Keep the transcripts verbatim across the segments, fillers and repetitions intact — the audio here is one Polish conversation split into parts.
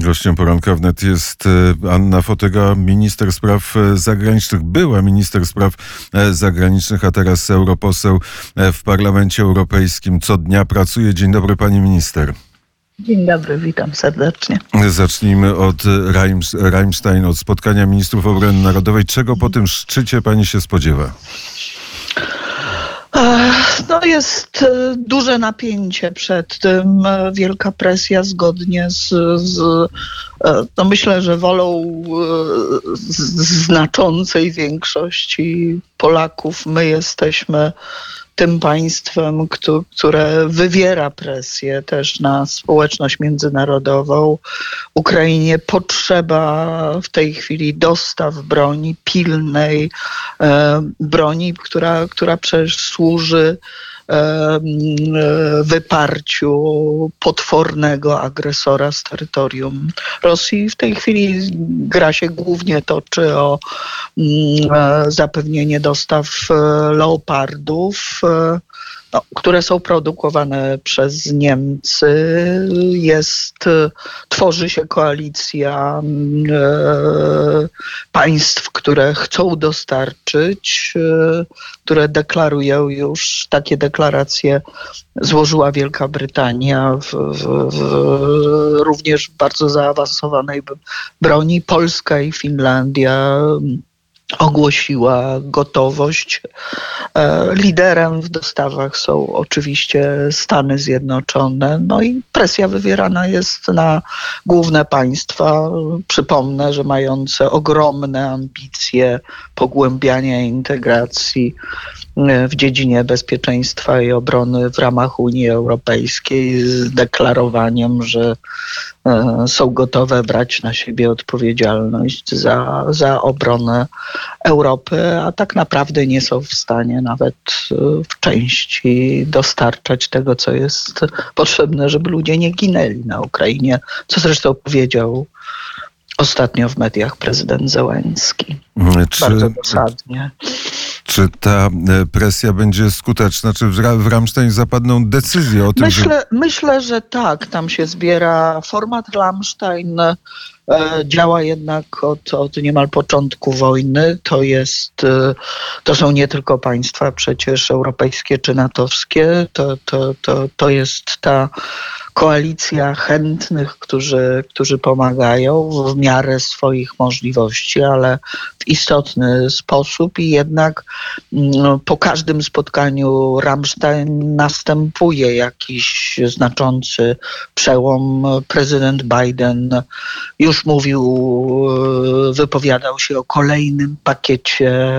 Gościem poranka wnet jest Anna Fotyga, minister spraw zagranicznych, była minister spraw zagranicznych, a teraz europoseł w Parlamencie Europejskim. Co dnia pracuje. Dzień dobry, pani minister. Dzień dobry, witam serdecznie. Zacznijmy od Ramstein, od spotkania ministrów obrony narodowej. Czego po tym szczycie pani się spodziewa? No jest duże napięcie przed tym, wielka presja zgodnie z, z no myślę, że wolą znaczącej większości Polaków. My jesteśmy tym państwem, które wywiera presję też na społeczność międzynarodową. Ukrainie potrzeba w tej chwili dostaw broni, pilnej e, broni, która, która przecież służy e, wyparciu potwornego agresora z terytorium Rosji. W tej chwili gra się głównie toczy o e, zapewnienie dostaw e, leopardów, e, no, które są produkowane przez Niemcy. Jest, tworzy się koalicja e, państw, które chcą dostarczyć, e, które deklarują już, takie deklaracje złożyła Wielka Brytania w, w, w również bardzo zaawansowanej broni. Polska i Finlandia ogłosiła gotowość. Liderem w dostawach są oczywiście Stany Zjednoczone. No i presja wywierana jest na główne państwa. Przypomnę, że mające ogromne ambicje pogłębiania integracji w dziedzinie bezpieczeństwa i obrony w ramach Unii Europejskiej z deklarowaniem, że są gotowe brać na siebie odpowiedzialność za, za obronę Europy, a tak naprawdę nie są w stanie nawet w części dostarczać tego, co jest potrzebne, żeby ludzie nie ginęli na Ukrainie, co zresztą powiedział ostatnio w mediach prezydent Zełenski. Czy, Bardzo dosadnie. Czy ta presja będzie skuteczna? Czy w Ramstein zapadną decyzje o tym, myślę, że... Myślę, że tak. Tam się zbiera format Ramstein. E, działa jednak od, od niemal początku wojny. To jest, e, to są nie tylko państwa przecież europejskie czy natowskie. To, to, to, to jest ta koalicja chętnych, którzy, którzy pomagają w miarę swoich możliwości, ale w istotny sposób i jednak no, po każdym spotkaniu Ramstein następuje jakiś znaczący przełom. Prezydent Biden już mówił, wypowiadał się o kolejnym pakiecie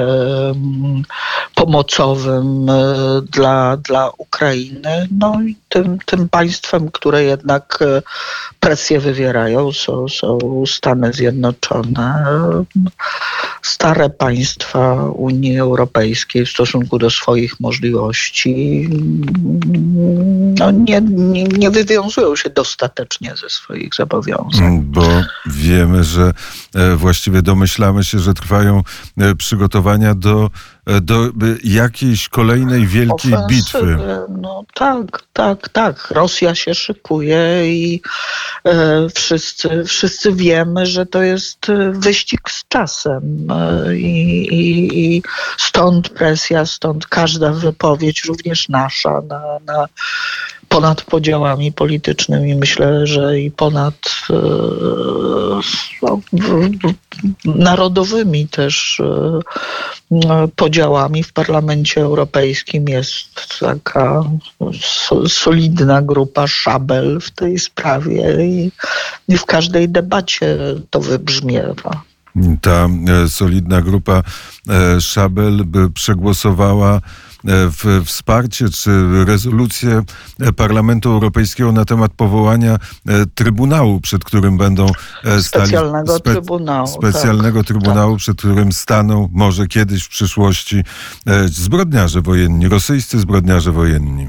pomocowym dla, dla Ukrainy. No i tym, tym państwem, które jednak presję wywierają, są, są Stany Zjednoczone, stare państwa Unii Europejskiej w stosunku do swoich możliwości no nie, nie, nie wywiązują się dostatecznie ze swoich zobowiązań. Bo wiemy, że właściwie domyślamy się, że trwają przygotowania do do jakiejś kolejnej wielkiej Ofensywy. bitwy. No tak, tak, tak. Rosja się szykuje i e, wszyscy, wszyscy wiemy, że to jest wyścig z czasem. E, i, i stąd presja, stąd każda wypowiedź, również nasza, na, na ponad podziałami politycznymi, myślę, że i ponad e, no, narodowymi też e, podziałami w Parlamencie Europejskim jest taka solidna grupa szabel w tej sprawie i, i w każdej debacie to wybrzmiewa. Ta e, solidna grupa e, szabel by przegłosowała w wsparcie czy rezolucję Parlamentu Europejskiego na temat powołania Trybunału, przed którym będą stali... Specjalnego spe, Trybunału. Specjalnego tak, Trybunału, tak. Przed którym staną może kiedyś w przyszłości zbrodniarze wojenni, rosyjscy zbrodniarze wojenni.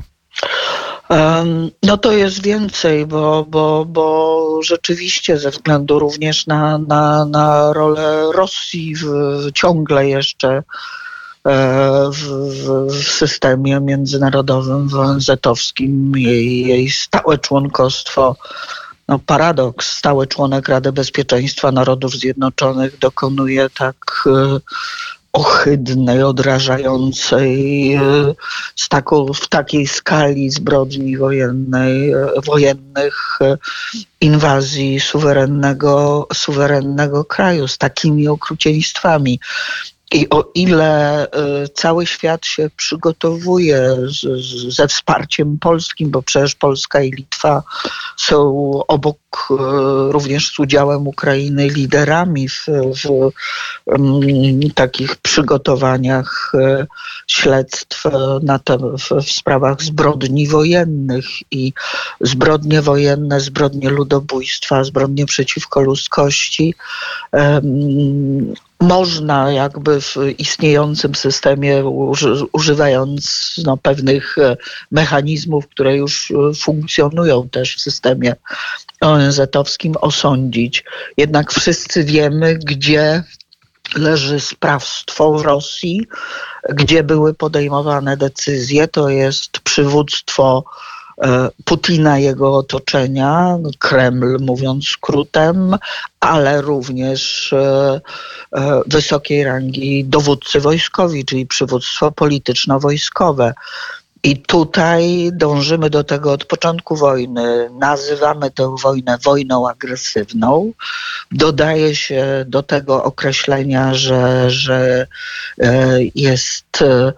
No to jest więcej, bo, bo, bo rzeczywiście ze względu również na, na, na rolę Rosji w, ciągle jeszcze W, w, w systemie międzynarodowym, w O N Z-owskim, jej, jej stałe członkostwo no, paradoks, stały członek Rady Bezpieczeństwa Narodów Zjednoczonych dokonuje tak e, ohydnej, odrażającej, e, z taką, w takiej skali zbrodni wojennej, e, wojennych e, inwazji suwerennego, suwerennego kraju, z takimi okrucieństwami. I o ile y, cały świat się przygotowuje z, z, ze wsparciem polskim, bo przecież Polska i Litwa są obok y, również z udziałem Ukrainy liderami w, w y, takich przygotowaniach y, śledztw na te, w, w sprawach zbrodni wojennych i zbrodnie wojenne, zbrodnie ludobójstwa, zbrodnie przeciwko ludzkości. Y, Można jakby w istniejącym systemie, używając no, pewnych mechanizmów, które już funkcjonują też w systemie O N Z-owskim, osądzić. Jednak wszyscy wiemy, gdzie leży sprawstwo w Rosji, gdzie były podejmowane decyzje. To jest przywództwo Putina, jego otoczenia, Kreml mówiąc skrótem, ale również e, e, wysokiej rangi dowódcy wojskowi, czyli przywództwo polityczno-wojskowe. I tutaj dążymy do tego od początku wojny. Nazywamy tę wojnę wojną agresywną. Dodaje się do tego określenia, że, że jest,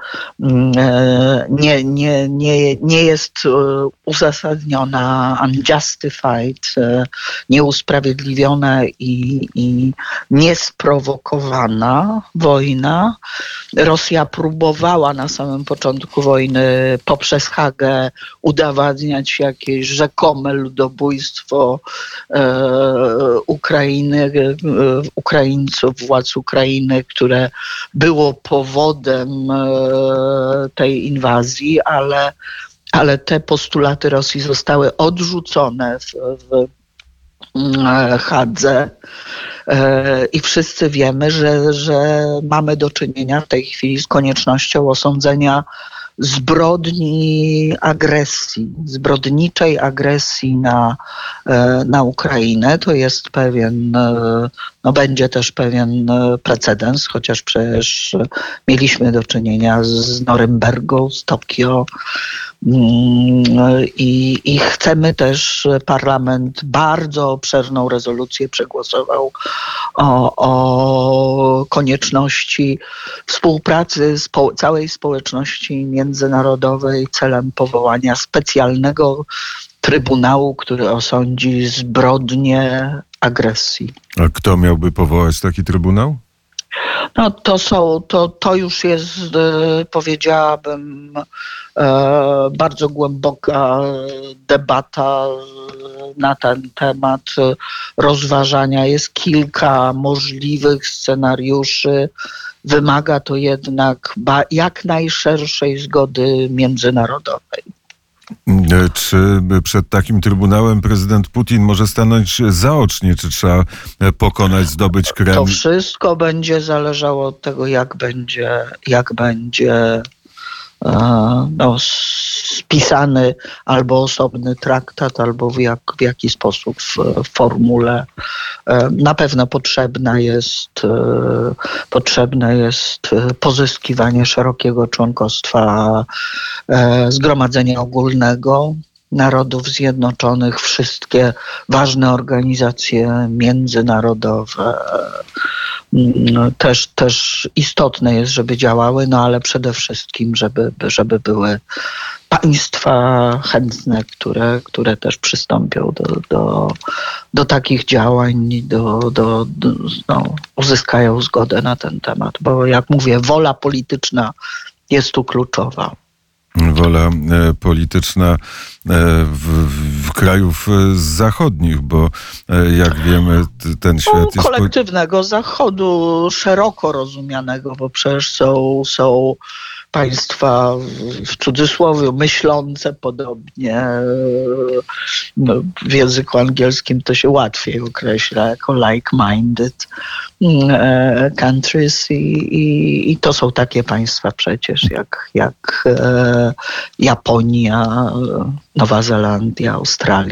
nie, nie, nie, nie jest uzasadniona, unjustified, nieusprawiedliwiona i, i niesprowokowana wojna. Rosja próbowała na samym początku wojny poprzez Hagę udowadniać jakieś rzekome ludobójstwo e, Ukrainy, e, Ukraińców, władz Ukrainy, które było powodem e, tej inwazji, ale, ale te postulaty Rosji zostały odrzucone w, w Hadze. I wszyscy wiemy, że, że mamy do czynienia w tej chwili z koniecznością osądzenia zbrodni agresji, zbrodniczej agresji na, na Ukrainę. To jest pewien, no będzie też pewien precedens, chociaż przecież mieliśmy do czynienia z Norymbergą, z Tokio. I, I chcemy też, parlament bardzo obszerną rezolucję przegłosował o, o konieczności współpracy spo, całej społeczności międzynarodowej celem powołania specjalnego trybunału, który osądzi zbrodnie agresji. A kto miałby powołać taki trybunał? No to są, to, to już jest, powiedziałabym, bardzo głęboka debata na ten temat, rozważania. Jest kilka możliwych scenariuszy. Wymaga to jednak jak najszerszej zgody międzynarodowej. Czy przed takim trybunałem prezydent Putin może stanąć zaocznie, czy trzeba pokonać, zdobyć Kreml? To wszystko będzie zależało od tego, jak będzie, jak będzie no, spisany albo osobny traktat, albo w, jak, w jaki sposób w, w formule. Na pewno potrzebna jest, potrzebne jest pozyskiwanie szerokiego członkostwa Zgromadzenia Ogólnego Narodów Zjednoczonych, wszystkie ważne organizacje międzynarodowe. Też, też istotne jest, żeby działały, no ale przede wszystkim, żeby, żeby były państwa chętne, które, które też przystąpią do, do, do takich działań, do, do, do, no, uzyskają zgodę na ten temat. Bo jak mówię, wola polityczna jest tu kluczowa. Wola e, polityczna e, w, w krajów zachodnich, bo e, jak wiemy, t, ten świat no, jest... kolektywnego Zachodu, szeroko rozumianego, bo przecież są, są państwa w cudzysłowie myślące podobnie. No, w języku angielskim to się łatwiej określa jako like-minded countries i, i, i to są takie państwa przecież jak, jak e, Japonia, Nowa Zelandia, Australia.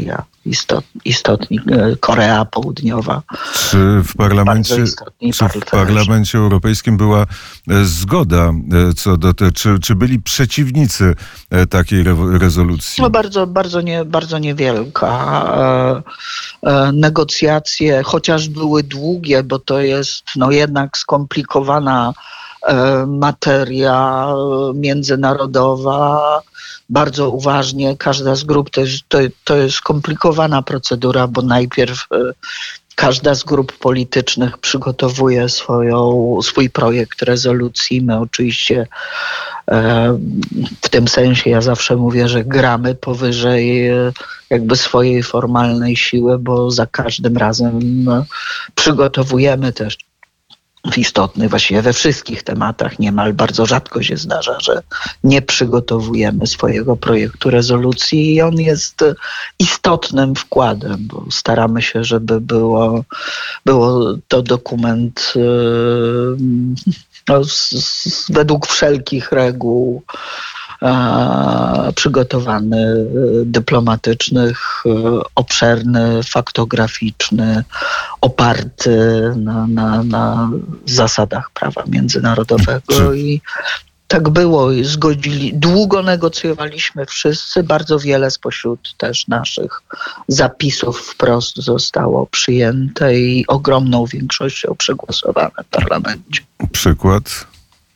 Mhm. istot, istotni, Korea Południowa. Czy w parlamencie, czy w parlamencie Europejskim była e, zgoda e, co do tego, czy, czy byli przeciwnicy e, takiej re- rezolucji? No bardzo, bardzo, nie, bardzo niewielka. E, e, negocjacje, chociaż były długie, bo to jest no jednak skomplikowana e, materia międzynarodowa. Bardzo uważnie każda z grup, to jest, to, to jest skomplikowana procedura, bo najpierw e, każda z grup politycznych przygotowuje swoją, swój projekt rezolucji. My oczywiście e, w tym sensie ja zawsze mówię, że gramy powyżej e, jakby swojej formalnej siły, bo za każdym razem e, przygotowujemy też w istotnych, właściwie we wszystkich tematach niemal bardzo rzadko się zdarza, że nie przygotowujemy swojego projektu rezolucji i on jest istotnym wkładem, bo staramy się, żeby było, było to dokument no, z, z, według wszelkich reguł a, przygotowany, dyplomatycznych, obszerny, faktograficzny, oparty na, na, na zasadach prawa międzynarodowego. I tak było. I zgodzili. Długo negocjowaliśmy wszyscy. Bardzo wiele spośród też naszych zapisów wprost zostało przyjęte i ogromną większością przegłosowane w parlamencie. Przykład?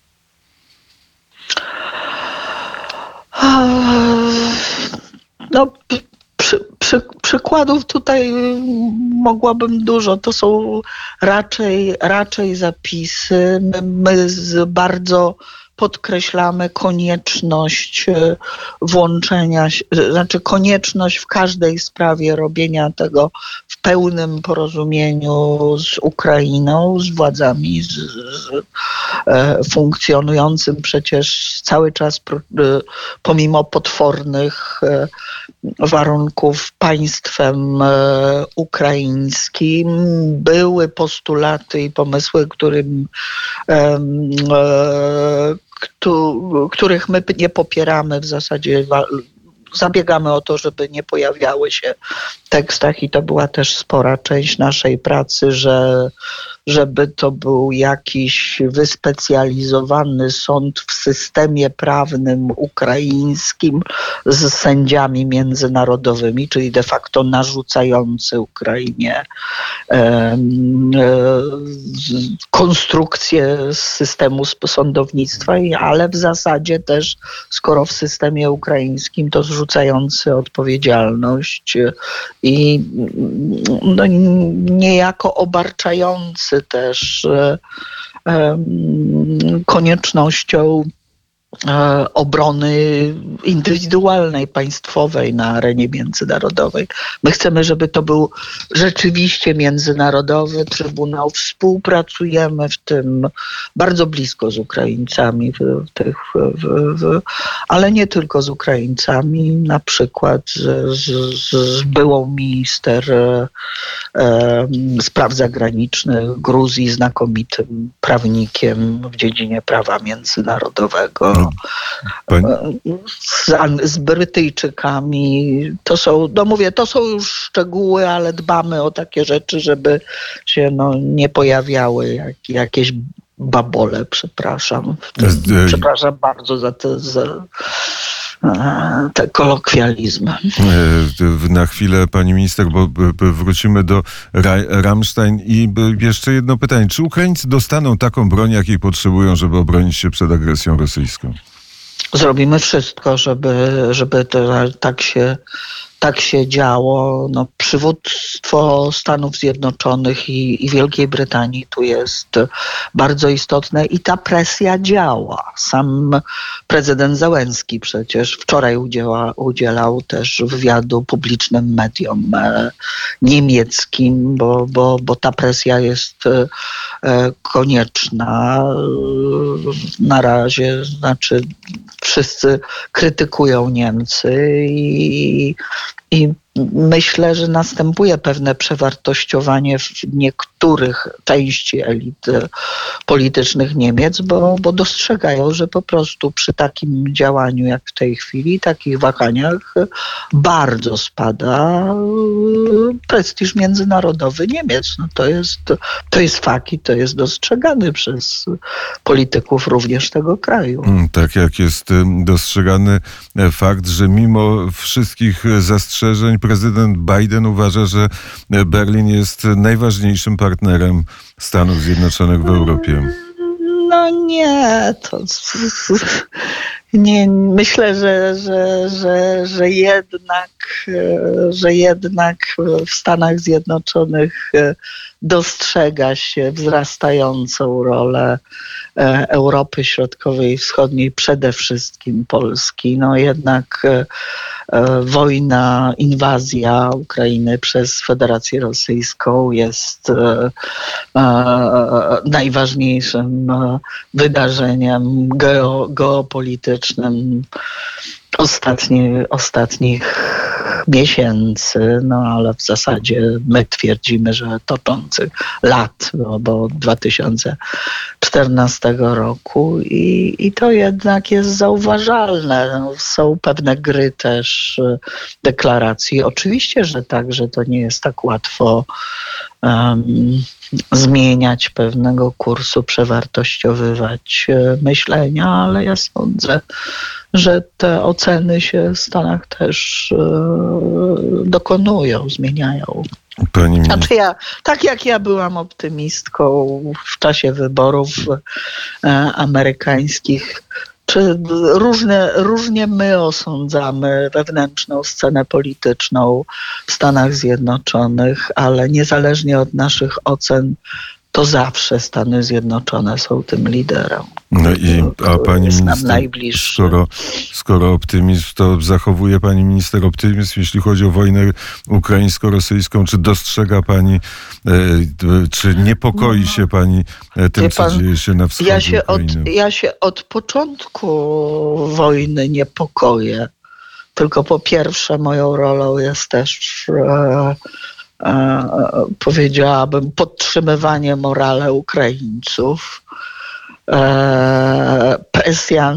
No, przy, przy, przykładów tutaj mogłabym dużo. To są raczej, raczej zapisy. My, my z bardzo podkreślamy konieczność włączenia, znaczy konieczność w każdej sprawie robienia tego w pełnym porozumieniu z Ukrainą, z władzami, z, z e, funkcjonującym przecież cały czas pomimo potwornych e, warunków państwem e, ukraińskim. Były postulaty i pomysły, którym e, e, których my nie popieramy w zasadzie. Zabiegamy o to, żeby nie pojawiały się w tekstach i to była też spora część naszej pracy, że żeby to był jakiś wyspecjalizowany sąd w systemie prawnym ukraińskim z sędziami międzynarodowymi, czyli de facto narzucający Ukrainie e, e, konstrukcję systemu sądownictwa, ale w zasadzie też, skoro w systemie ukraińskim, to zrzucający odpowiedzialność i no, niejako obarczający też e, e, koniecznością e, obrony indywidualnej, państwowej na arenie międzynarodowej. My chcemy, żeby to był rzeczywiście międzynarodowy trybunał. Współpracujemy w tym bardzo blisko z Ukraińcami, w, w tych, w, w, ale nie tylko z Ukraińcami, na przykład z, z, z byłą minister e, e, spraw zagranicznych Gruzji, znakomitym prawnikiem w dziedzinie prawa międzynarodowego. Pani... Z, z Brytyjczykami. To są, no mówię, to są już szczegóły, ale dbamy o takie rzeczy, żeby się no, nie pojawiały jak, jakieś babole, przepraszam. Przepraszam bardzo za te, za te kolokwializmy. Na chwilę, pani minister, bo wrócimy do Ramstein i jeszcze jedno pytanie. Czy Ukraińcy dostaną taką broń, jakiej potrzebują, żeby obronić się przed agresją rosyjską? Zrobimy wszystko, żeby, żeby to, tak się tak się działo. No, przywództwo Stanów Zjednoczonych i, i Wielkiej Brytanii tu jest bardzo istotne i ta presja działa. Sam prezydent Zełenski przecież wczoraj udziela, udzielał też wywiadu publicznym mediom e, niemieckim, bo, bo, bo ta presja jest e, konieczna. Na razie, znaczy wszyscy krytykują Niemcy i, i myślę, że następuje pewne przewartościowanie w niektórych części elit politycznych Niemiec, bo, bo dostrzegają, że po prostu przy takim działaniu jak w tej chwili, takich wahaniach bardzo spada prestiż międzynarodowy Niemiec. No to jest, to jest fakt i to jest dostrzegany przez polityków również tego kraju. Tak jak jest dostrzegany fakt, że mimo wszystkich zastrzeżeń prezydent Biden uważa, że Berlin jest najważniejszym partnerem Stanów Zjednoczonych w Europie. No nie, to nie, myślę, że, że, że, że jednak, że jednak w Stanach Zjednoczonych dostrzega się wzrastającą rolę Europy Środkowej i Wschodniej, przede wszystkim Polski. No jednak wojna, inwazja Ukrainy przez Federację Rosyjską jest najważniejszym wydarzeniem geo, geopolitycznym ostatni, ostatnich miesięcy, no ale w zasadzie my twierdzimy, że toczących lat, no, bo od dwa tysiące czternastego roku i, i to jednak jest zauważalne. No, są pewne gry też deklaracji. Oczywiście, że tak, że to nie jest tak łatwo um, zmieniać pewnego kursu, przewartościowywać myślenia, ale ja sądzę, że te oceny się w Stanach też e, dokonują, zmieniają. Pani minister. Znaczy ja, tak jak ja byłam optymistką w czasie wyborów e, amerykańskich, czy różne, różnie my osądzamy wewnętrzną scenę polityczną w Stanach Zjednoczonych, ale niezależnie od naszych ocen, to zawsze Stany Zjednoczone są tym liderem. No i, a pani minister, skoro, skoro optymizm, to zachowuje pani minister optymizm, jeśli chodzi o wojnę ukraińsko-rosyjską? Czy dostrzega pani, e, czy niepokoi się pani tym, co dzieje się na wschodzie ja się Ukrainy? Od, ja się od początku wojny niepokoję. Tylko po pierwsze moją rolą jest też e, e, powiedziałabym podtrzymywanie morale Ukraińców. Presja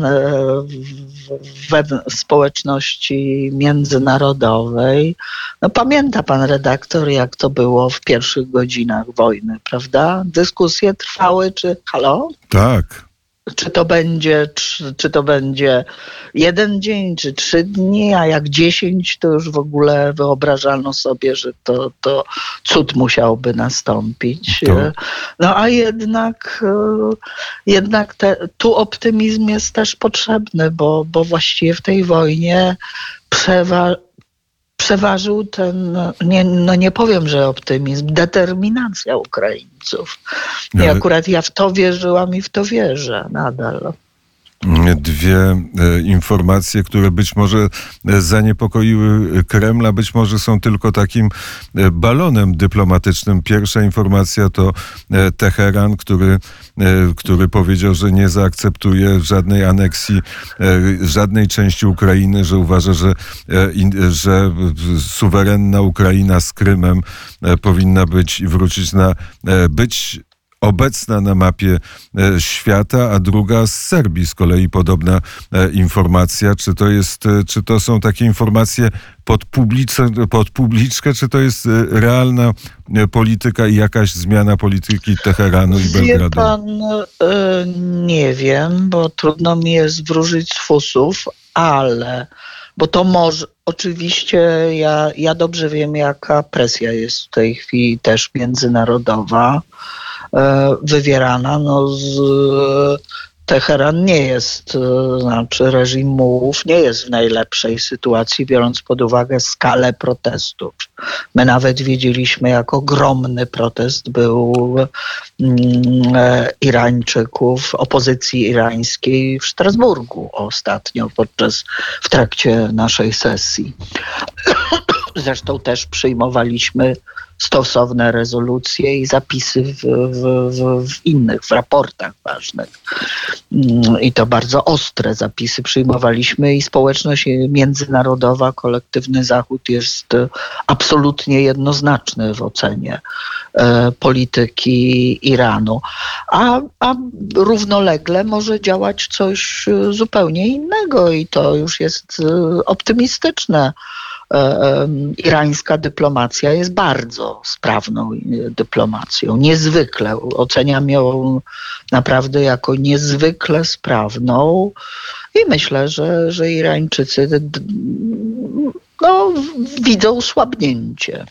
w społeczności międzynarodowej. No, pamięta pan redaktor, jak to było w pierwszych godzinach wojny, prawda? Dyskusje trwały, czy halo? Tak. Czy to będzie, czy, czy to będzie jeden dzień, czy trzy dni, a jak dziesięć, to już w ogóle wyobrażano sobie, że to, to cud musiałby nastąpić. To... No a jednak, jednak te, tu optymizm jest też potrzebny, bo, bo właściwie w tej wojnie przewa przeważył ten, nie, no nie powiem, że optymizm, determinacja Ukraińców. I akurat ja w to wierzyłam i w to wierzę nadal. Dwie e, informacje, które być może zaniepokoiły Kremla, być może są tylko takim e, balonem dyplomatycznym. Pierwsza informacja to e, Teheran, który, e, który powiedział, że nie zaakceptuje żadnej aneksji, e, żadnej części Ukrainy, że uważa, że, e, in, że suwerenna Ukraina z Krymem e, powinna być i wrócić na e, być obecna na mapie e, świata, a druga z Serbii z kolei podobna e, informacja. Czy to jest, e, czy to są takie informacje pod, publice, pod publiczkę, czy to jest e, realna e, polityka i jakaś zmiana polityki Teheranu i Belgradu? Wie pan, e, nie wiem, bo trudno mi jest wróżyć z fusów, ale bo to może, oczywiście ja, ja dobrze wiem, jaka presja jest w tej chwili też międzynarodowa wywierana. No z, Teheran nie jest, znaczy reżim mułów nie jest w najlepszej sytuacji, biorąc pod uwagę skalę protestów. My nawet widzieliśmy, jak ogromny protest był mm, Irańczyków, opozycji irańskiej w Strasburgu ostatnio podczas, w trakcie naszej sesji. Zresztą też przyjmowaliśmy stosowne rezolucje i zapisy w, w, w, w innych, w raportach ważnych. I to bardzo ostre zapisy przyjmowaliśmy i społeczność międzynarodowa, kolektywny Zachód jest absolutnie jednoznaczny w ocenie e, polityki Iranu. A, a równolegle może działać coś zupełnie innego i to już jest optymistyczne. Irańska dyplomacja jest bardzo sprawną dyplomacją. Niezwykle. Oceniam ją naprawdę jako niezwykle sprawną i myślę, że, że Irańczycy no, widzą słabnięcie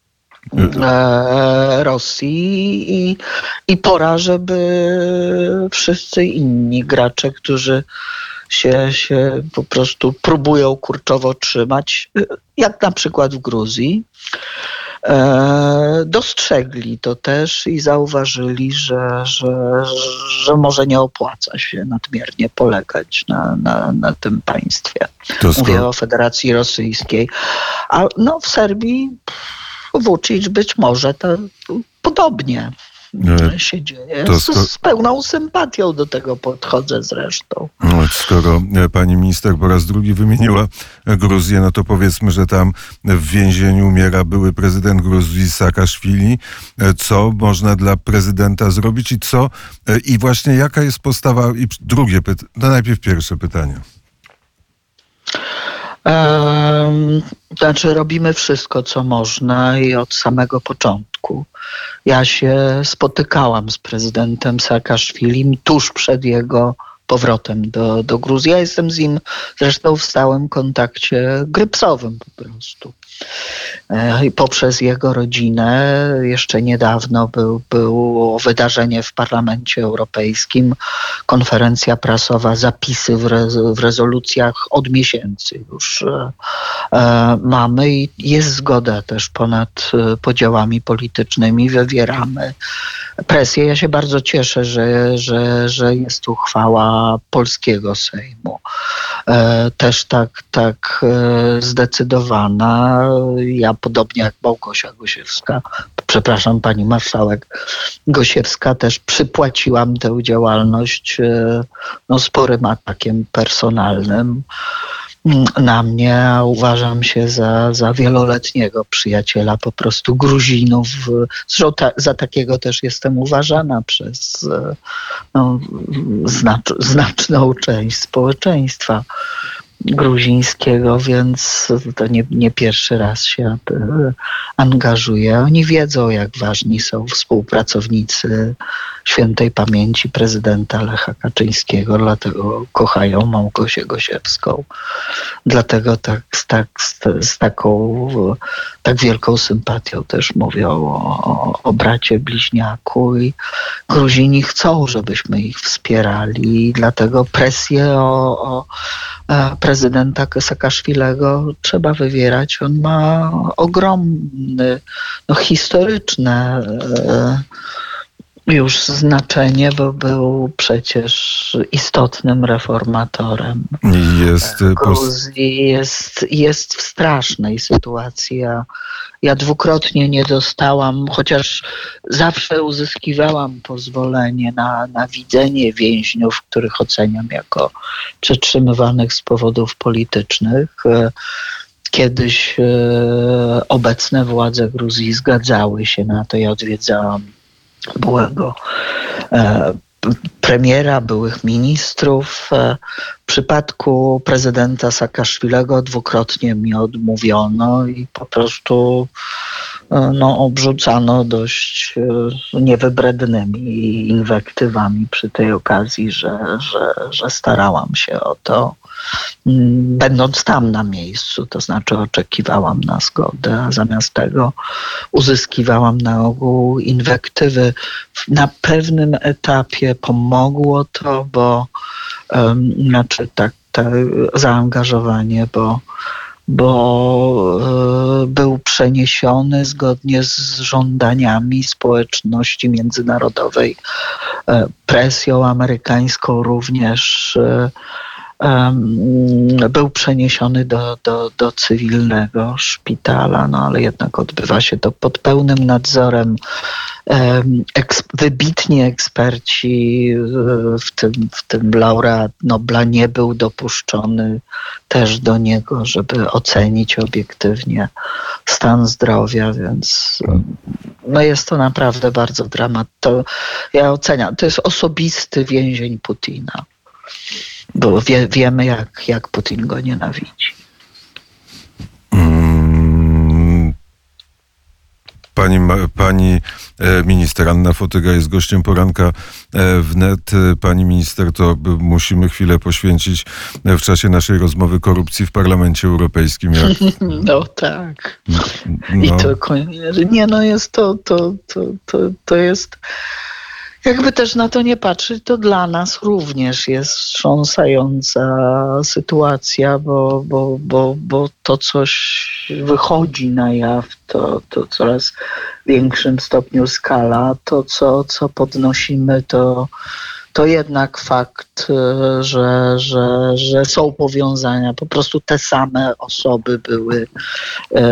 Rosji i, i pora, żeby wszyscy inni gracze, którzy się, się po prostu próbują kurczowo trzymać, jak na przykład w Gruzji, e, dostrzegli to też i zauważyli, że, że, że może nie opłaca się nadmiernie polegać na, na, na tym państwie. To Mówię skoro... o Federacji Rosyjskiej. A no, w Serbii Vučić być może to podobnie się dzieje. To sko- z, z pełną sympatią do tego podchodzę zresztą. Skoro pani minister po raz drugi wymieniła Gruzję, no to powiedzmy, że tam w więzieniu umiera były prezydent Gruzji Saakaszwili. Co można dla prezydenta zrobić i co? I właśnie jaka jest postawa? I drugie pytanie, no najpierw pierwsze pytanie. Um, znaczy robimy wszystko, co można i od samego początku. Ja się spotykałam z prezydentem Saakaszwilim tuż przed jego powrotem do, do Gruzji. Ja jestem z nim zresztą w stałym kontakcie grypsowym po prostu. I poprzez jego rodzinę jeszcze niedawno był, było wydarzenie w Parlamencie Europejskim, konferencja prasowa, zapisy w, rez, w rezolucjach od miesięcy już e, mamy i jest zgoda też ponad podziałami politycznymi, wywieramy presję. Ja się bardzo cieszę, że, że, że jest uchwała polskiego Sejmu. E, też tak, tak e, zdecydowana. Ja podobnie jak Małgosia Gosiewska, przepraszam, pani marszałek Gosiewska, też przypłaciłam tę działalność e, no, sporym atakiem personalnym na mnie, a uważam się za, za wieloletniego przyjaciela po prostu Gruzinów. Zresztą ta, za takiego też jestem uważana przez no, znacz, znaczną część społeczeństwa gruzińskiego, więc to nie, nie pierwszy raz się angażuję. Oni wiedzą, jak ważni są współpracownicy świętej pamięci prezydenta Lecha Kaczyńskiego, dlatego kochają Małgosię Gosiewską. Dlatego tak, tak, z, z taką tak wielką sympatią też mówią o, o bracie bliźniaku i Gruzini chcą, żebyśmy ich wspierali i dlatego presję o, o prezydenta Saakaszwilego trzeba wywierać. On ma ogromne, no, historyczne już znaczenie, bo był przecież istotnym reformatorem. Jest, Gruzji jest, jest w strasznej sytuacji. Ja, ja dwukrotnie nie dostałam, chociaż zawsze uzyskiwałam pozwolenie na, na widzenie więźniów, których oceniam jako przetrzymywanych z powodów politycznych. Kiedyś e, obecne władze Gruzji zgadzały się na to. Ja odwiedzałam byłego e, premiera, byłych ministrów. E, w przypadku prezydenta Saakaszwilego dwukrotnie mi odmówiono i po prostu e, no, obrzucano dość e, niewybrednymi inwektywami przy tej okazji, że, że, że starałam się o to, będąc tam na miejscu, to znaczy oczekiwałam na zgodę, a zamiast tego uzyskiwałam na ogół inwektywy. Na pewnym etapie pomogło to, bo um, znaczy tak, to zaangażowanie, bo bo y, był przeniesiony zgodnie z żądaniami społeczności międzynarodowej, y, presją amerykańską również y, był przeniesiony do, do, do cywilnego szpitala, no ale jednak odbywa się to pod pełnym nadzorem. Eks, wybitni eksperci, w tym, w tym laureat Nobla, nie był dopuszczony też do niego, żeby ocenić obiektywnie stan zdrowia, więc no jest to naprawdę bardzo dramat. To ja oceniam, to jest osobisty więzień Putina, bo wie, wiemy jak, jak Putin go nienawidzi. Pani, pani minister Anna Fotyga jest gościem poranka wnet. Pani minister, to musimy chwilę poświęcić w czasie naszej rozmowy korupcji w Parlamencie Europejskim. Jak... No tak. No. I to nie, no jest to, to, to, to, to jest... Jakby też na to nie patrzeć, to dla nas również jest wstrząsająca sytuacja, bo, bo, bo, bo to coś wychodzi na jaw, to, to coraz w większym stopniu skala. To, co, co podnosimy, to, to jednak fakt, że, że, że są powiązania. Po prostu te same osoby były e,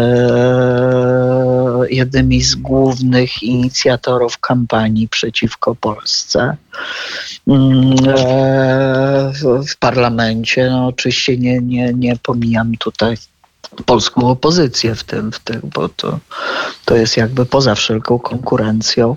jednymi z głównych inicjatorów kampanii przeciwko Polsce e, w, w parlamencie. No, oczywiście nie, nie, nie pomijam tutaj polską opozycję w tym, w tym bo to, to jest jakby poza wszelką konkurencją.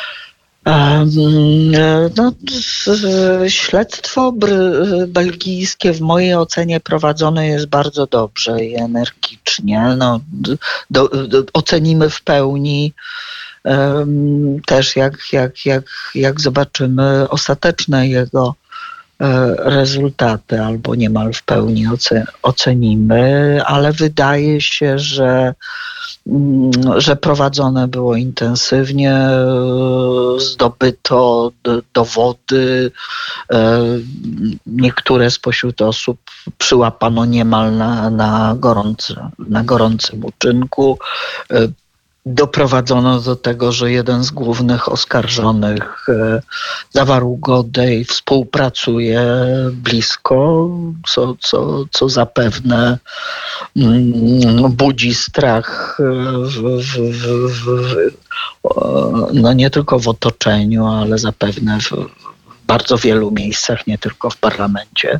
No, śledztwo belgijskie w mojej ocenie prowadzone jest bardzo dobrze i energicznie. No, do, do, ocenimy w pełni um, też jak, jak, jak, jak zobaczymy ostateczne jego rezultaty, albo niemal w pełni ocenimy, ale wydaje się, że że prowadzone było intensywnie, zdobyto dowody. Niektóre spośród osób przyłapano niemal na, na, gorący, na gorącym uczynku. Doprowadzono do tego, że jeden z głównych oskarżonych zawarł ugodę i współpracuje blisko, co, co, co zapewne budzi strach w, w, w, w, no nie tylko w otoczeniu, ale zapewne w bardzo wielu miejscach, nie tylko w parlamencie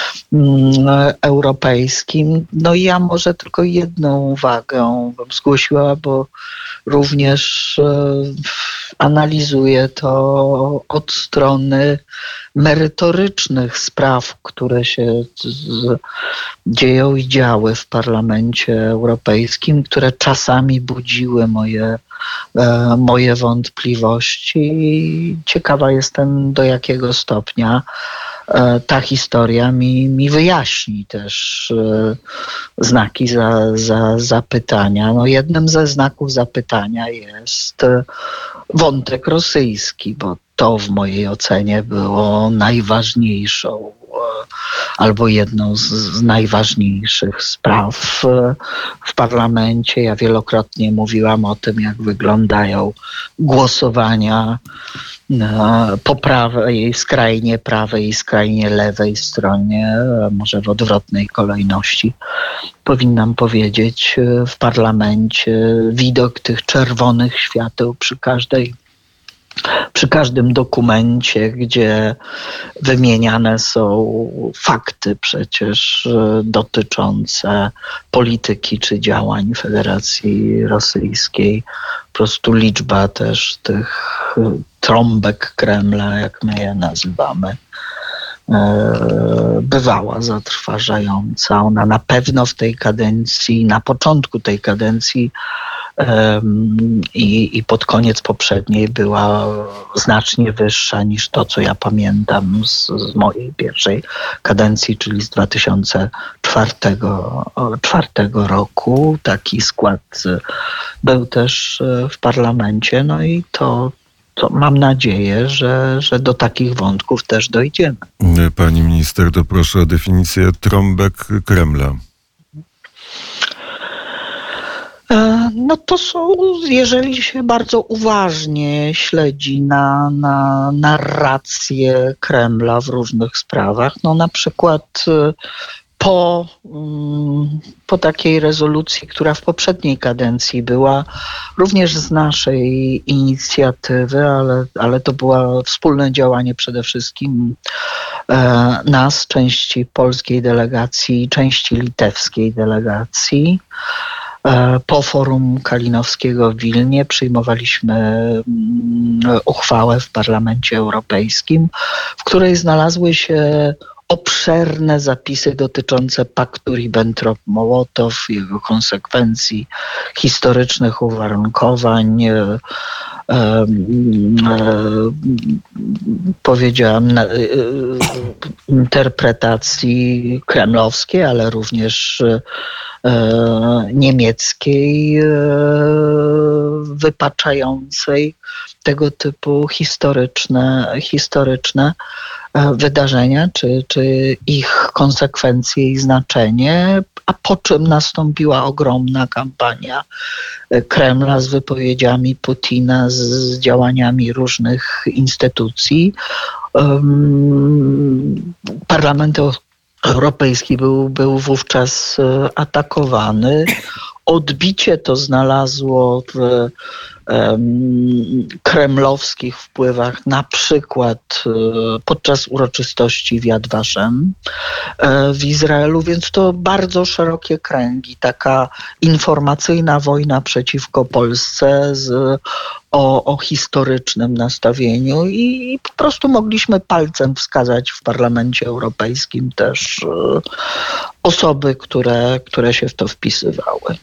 europejskim. No i ja może tylko jedną uwagę bym zgłosiła, bo również analizuję to od strony merytorycznych spraw, które się z, dzieją i działy w Parlamencie Europejskim, które czasami budziły moje, e, moje wątpliwości. I ciekawa jestem, do jakiego stopnia e, ta historia mi, mi wyjaśni też e, znaki za, za, zapytania. No, jednym ze znaków zapytania jest e, wątek rosyjski, bo to w mojej ocenie było najważniejszą albo jedną z, z najważniejszych spraw w parlamencie. Ja wielokrotnie mówiłam o tym, jak wyglądają głosowania po prawej, skrajnie prawej i skrajnie lewej stronie, może w odwrotnej kolejności powinnam powiedzieć, w parlamencie. Widok tych czerwonych świateł przy każdej Przy każdym dokumencie, gdzie wymieniane są fakty przecież dotyczące polityki czy działań Federacji Rosyjskiej, po prostu liczba też tych trąbek Kremla, jak my je nazywamy, bywała zatrważająca. Ona na pewno w tej kadencji, na początku tej kadencji I, i pod koniec poprzedniej była znacznie wyższa niż to, co ja pamiętam z, z mojej pierwszej kadencji, czyli z dwa tysiące czwartego roku. Taki skład był też w parlamencie, no i to, to mam nadzieję, że, że do takich wątków też dojdziemy. Pani minister, to proszę o definicję trąbek Kremla. No to są, jeżeli się bardzo uważnie śledzi na, na narrację Kremla w różnych sprawach, no na przykład po, po takiej rezolucji, która w poprzedniej kadencji była również z naszej inicjatywy, ale, ale to było wspólne działanie przede wszystkim e, nas, części polskiej delegacji i części litewskiej delegacji. Po forum kalinowskiego w Wilnie przyjmowaliśmy uchwałę w Parlamencie Europejskim, w której znalazły się obszerne zapisy dotyczące paktu Ribbentrop-Mołotow, jego konsekwencji, historycznych uwarunkowań, e, e, powiedziałam, e, interpretacji kremlowskiej, ale również e, niemieckiej, e, wypaczającej tego typu historyczne, historyczne wydarzenia, czy, czy ich konsekwencje i znaczenie, a po czym nastąpiła ogromna kampania Kremla z wypowiedziami Putina, z, z działaniami różnych instytucji. Um, Parlament Europejski był, był wówczas atakowany. Odbicie to znalazło w um, kremlowskich wpływach, na przykład um, podczas uroczystości w Yad Vashem um, w Izraelu, więc to bardzo szerokie kręgi. Taka informacyjna wojna przeciwko Polsce z, o, o historycznym nastawieniu i, i po prostu mogliśmy palcem wskazać w Parlamencie Europejskim też um, osoby, które, które się w to wpisywały.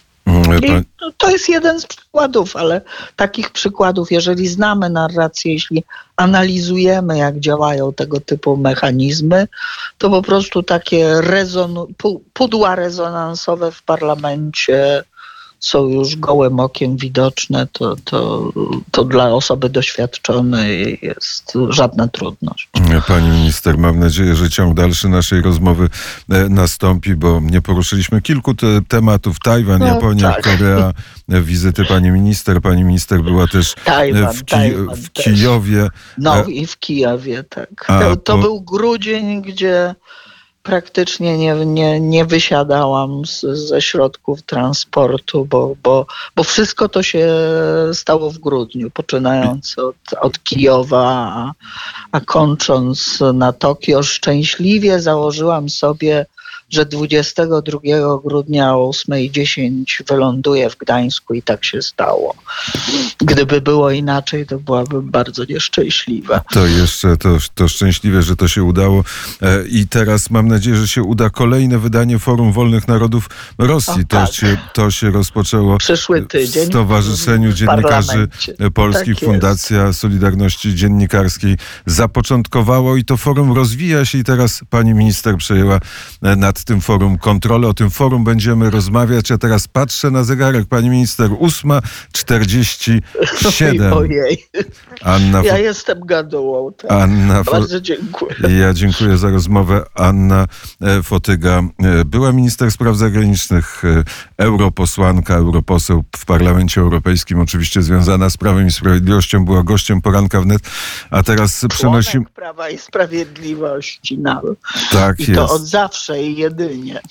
I to jest jeden z przykładów, ale takich przykładów, jeżeli znamy narrację, jeśli analizujemy, jak działają tego typu mechanizmy, to po prostu takie rezonu- pudła rezonansowe w parlamencie są już gołym okiem widoczne, to, to, to dla osoby doświadczonej jest żadna trudność. Pani minister, mam nadzieję, że ciąg dalszy naszej rozmowy nastąpi, bo nie poruszyliśmy kilku te tematów. Tajwan, no, Japonia, tak. Korea, wizyty pani minister. Pani minister była też Tajwan, w, Ki- Tajwan w też. Kijowie. No i w Kijowie, tak. A, to to po... był grudzień, gdzie praktycznie nie, nie, nie wysiadałam z, ze środków transportu, bo, bo, bo wszystko to się stało w grudniu, poczynając od, od Kijowa, a, a kończąc na Tokio. Szczęśliwie założyłam sobie, że dwudziestego drugiego grudnia o ósma dziesięć wyląduję w Gdańsku i tak się stało. Gdyby było inaczej, to byłabym bardzo nieszczęśliwa. To jeszcze to, to szczęśliwe, że to się udało. I teraz mam nadzieję, że się uda kolejne wydanie Forum Wolnych Narodów Rosji. O, to, tak. się, to się rozpoczęło Przyszły tydzień w Stowarzyszeniu w Dziennikarzy Polskich. Tak Fundacja Solidarności Dziennikarskiej zapoczątkowało i to forum rozwija się i teraz pani minister przejęła nad tym forum kontrolę. O tym forum będziemy rozmawiać, a teraz patrzę na zegarek, pani minister, ósma czterdzieści siedem. Ojej. Anna Ja Fo- jestem gadułą. Tak. Anna Fo- Bardzo dziękuję. Ja dziękuję za rozmowę. Anna e, Fotyga, e, była minister spraw zagranicznych, e, europosłanka, europoseł w Parlamencie Europejskim, oczywiście związana z Prawem i Sprawiedliwością, była gościem Poranka Wnet, a teraz przenosimy... Prawa i Sprawiedliwości. No. Tak I jest. to od zawsze i jedynie.